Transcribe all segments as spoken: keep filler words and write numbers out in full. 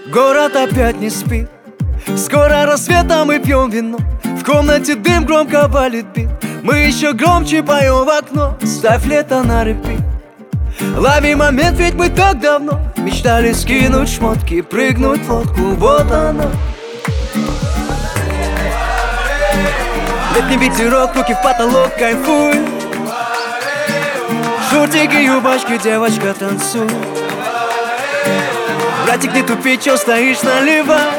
Город опять не спит. Скоро рассветом мы пьем вино. В комнате дым громко валит бит. Мы еще громче поем в окно. Ставь лето на репит. Лови момент, ведь мы так давно мечтали скинуть шмотки, прыгнуть в лодку, вот оно. Летний ветерок, руки в потолок, кайфуй. Шортики, юбочки, девочка, танцуй. Братик, не тупи, чё стоишь, наливай.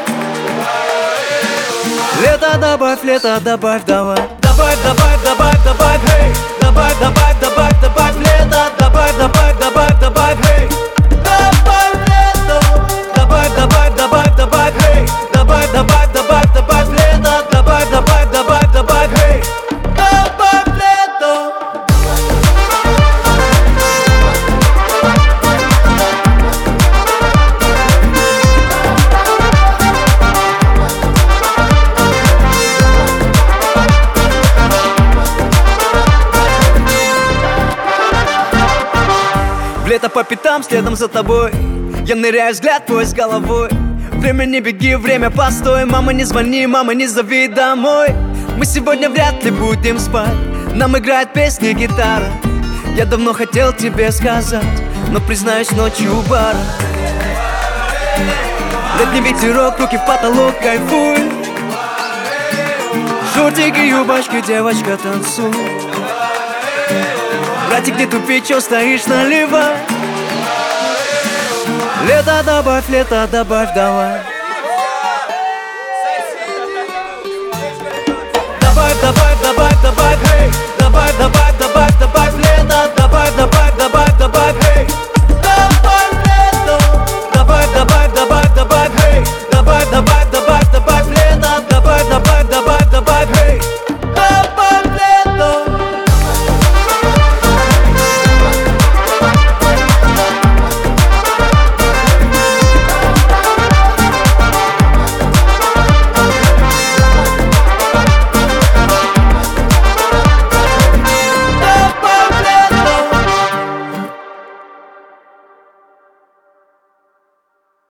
Лето добавь, лето добавь, давай. Добавь, добавь, добавь, добавь, эй. Добавь, добавь, добавь, добавь, лето. Добавь, добавь, добавь, добавь, эй. Добавь лето. Добавь, добавь, добавь, добавь, эй. Добавь, добавь, добавь, добавь, лето. Добавь, добавь, добавь, добавь, эй. Добавь лето. Лето по пятам, следом за тобой. Я ныряю, взгляд твой с головой. Время не беги, время постой. Мама, не звони, мама, не зови домой. Мы сегодня вряд ли будем спать. Нам играет песня гитара. Я давно хотел тебе сказать, но признаюсь, ночью у бара. Летний ветерок, руки в потолок, кайфуй. Шортики, юбочки, девочка, танцуй. Братик, не тупи, чё стоишь, наливай. Лето добавь, лето добавь, давай. Добавь, добавь, добавь, добавь, эй. Добавь, добавь, добавь, добавь, лето. Добавь, добавь, добавь, добавь, эй.